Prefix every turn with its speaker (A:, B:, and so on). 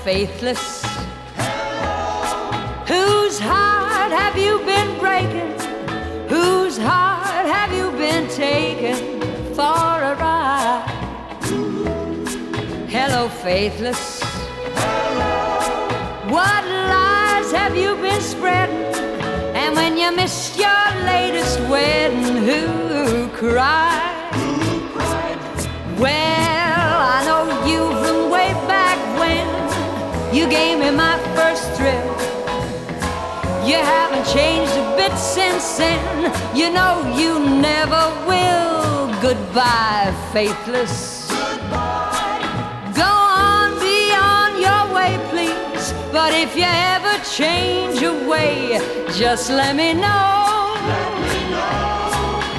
A: faithless? Whose heart have you been breaking? Whose heart have you been taking for a ride? Hello, faithless. What lies have you been spreading? And when you missed your latest wedding, who cried? Well, I know you from way back when you gave me my first thrill. You haven't changed a bit since then. You know you never will. Goodbye, faithless. Go on, be on your way, please. But if you ever change your way, just let me know.